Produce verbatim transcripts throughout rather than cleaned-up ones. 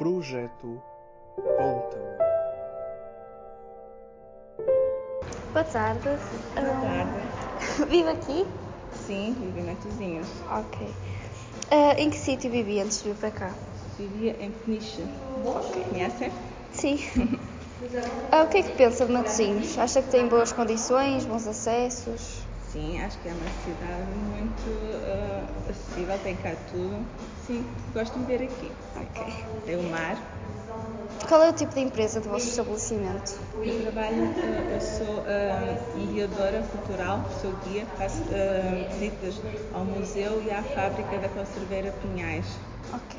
Projeto Conta-me. Boa tarde. Boa tarde. Vive aqui? Sim, vivi em Matosinhos. Ok. Uh, em que sítio vivia antes de vir para cá? Vivia em Peniche. Conhecem? Sim. uh, o que é que pensa de Matosinhos? Acha que tem boas condições, bons acessos? Sim, acho que é uma cidade muito uh, acessível, tem cá tudo. Sim, gosto de viver aqui. Ok. Tem o mar. Qual é o tipo de empresa do vosso estabelecimento? Eu trabalho, uh, eu sou uh, mediadora cultural, sou guia, faço uh, visitas ao museu e à fábrica da conserveira Pinhais. Ok.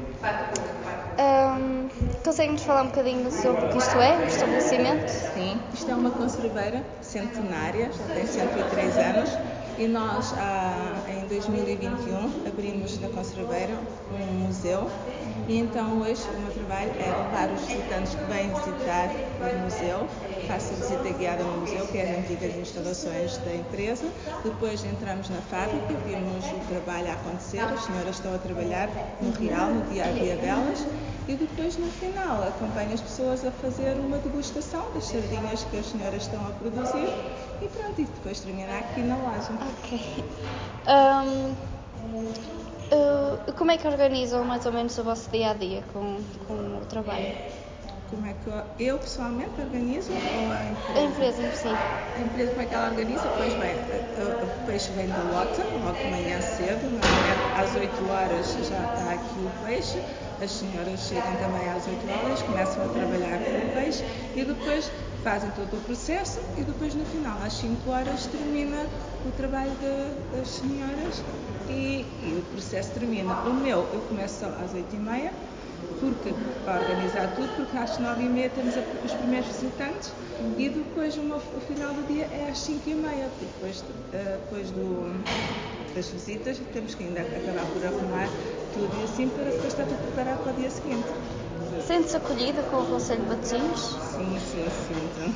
Um, Consegue-nos falar um bocadinho sobre o que isto é, o estabelecimento? Sim, isto é uma conserveira centenária, já tem cento e três anos, e nós há, em dois mil e vinte e um abrimos na conserveira um museu, e então hoje o meu trabalho é levar os visitantes que vêm visitar o museu, faço a visita guiada no museu, que é as antigas instalações da empresa. Depois entramos na fábrica, vimos o trabalho a acontecer, as senhoras estão a trabalhar no real, no dia a dia delas, e depois no final acompanho as pessoas a fazer uma degustação das sardinhas que as senhoras estão a produzir, e pronto, e depois termina aqui na loja. Ok. Um, uh, como é que organizam mais ou menos o vosso dia a dia com, com o trabalho? Como é que eu, eu pessoalmente organizo ou a empresa? A empresa em si. A empresa, como é que ela organiza? Pois bem, o peixe vem da lota, logo de manhã cedo, normalmente às oito horas já está aqui o peixe, as senhoras chegam também às oito horas, começam a trabalhar com o peixe e depois fazem todo o processo e depois no final, às cinco horas, termina o trabalho de, das senhoras e, e o processo termina. O meu, eu começo só às oito e meia, porque para organizar tudo, porque às nove e meia temos os primeiros visitantes e depois uma, o final do dia é às cinco e meia, porque depois, uh, depois do, das visitas temos que ainda acabar por arrumar tudo e assim para depois estar tudo preparado para o dia seguinte. Sente-se acolhida com o Conselho de Matosinhos? Sim, sim, sinto.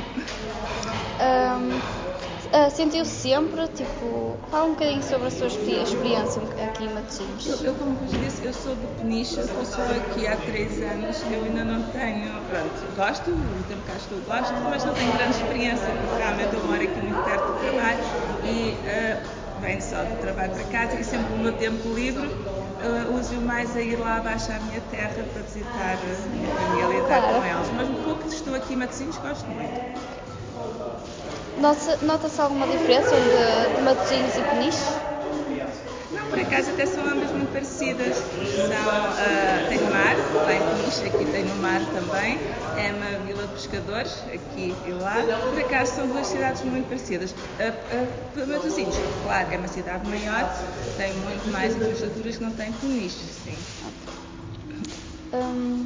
Um, uh, Sentiu-se sempre, tipo, fala um bocadinho sobre a sua experiência aqui em Matosinhos. Eu, eu, como vos disse, eu sou de Peniche, eu estou só aqui há três anos, eu ainda não tenho, pronto, gosto, o tempo cá estou, gosto, mas não tenho grande experiência, porque realmente eu moro aqui muito perto do trabalho e uh, venho só do trabalho para casa e sempre o meu tempo livre uh, uso mais a ir lá abaixo à minha terra para visitar a minha família e estar Claro. com eles, mas um pouco que estou aqui em Matosinhos gosto muito. Nota-se, nota-se alguma diferença de, de Matosinhos e Peniche? Não, por acaso até são ambas muito parecidas. São, uh, tem o mar, lá em Peniche, aqui tem o mar também. É uma vila de pescadores, aqui e lá. Por acaso são duas cidades muito parecidas. Uh, uh, Matosinhos, claro, é uma cidade maior, tem muito mais infraestruturas que não tem Peniche, sim. Um,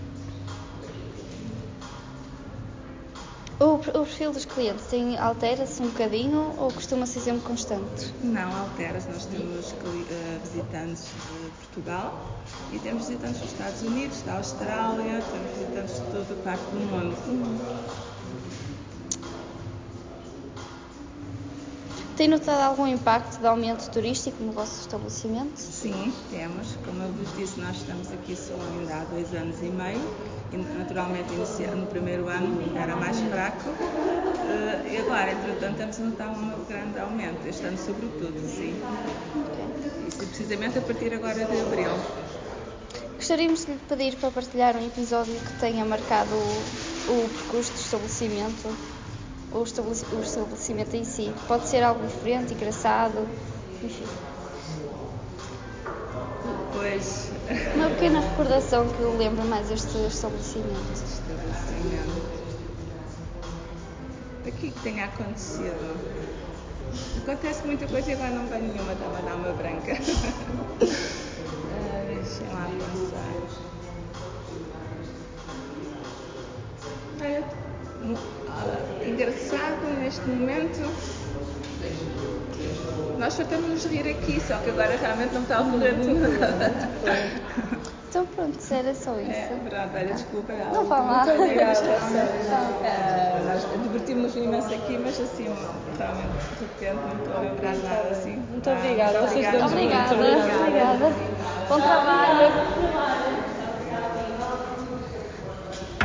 o, o perfil dos clientes tem, altera-se um bocadinho ou costuma ser sempre constante? Não, altera-se. Nós temos uh, visitantes de Portugal e temos visitantes dos Estados Unidos, da Austrália, temos visitantes de toda a parte do mundo. Uhum. Tem notado algum impacto de aumento turístico no vosso estabelecimento? Sim, temos. Como eu vos disse, nós estamos aqui só ainda há dois anos e meio e naturalmente no primeiro ano era mais fraco uh, e agora, entretanto, estamos a notar um grande aumento, este ano sobretudo, sim. Okay. Isso precisamente a partir agora de abril. Gostaríamos de lhe pedir para partilhar um episódio que tenha marcado o, o percurso do estabelecimento, ou o estabelecimento em si. Pode ser algo diferente, engraçado, enfim. Pois. Uma pequena recordação que eu lembro mais deste estabelecimento. Estabelecimento. Aqui que tenha acontecido. Acontece muita coisa e agora não venho nenhuma, está-me a dar uma branca. ah, deixem lá pensar. É, ah, engraçado neste momento. Nós fartamos-nos de rir aqui, só que agora realmente não está ocorrendo nada. Então pronto, era só isso. É, pronto, olha, desculpa. Não faz mal. Muito obrigada. Uh, nós divertimos-nos imenso aqui, mas assim, realmente, de repente, não estou a lembrar nada assim. Muito obrigada. Ah, muito obrigada. Obrigada. Obrigada. Bom trabalho.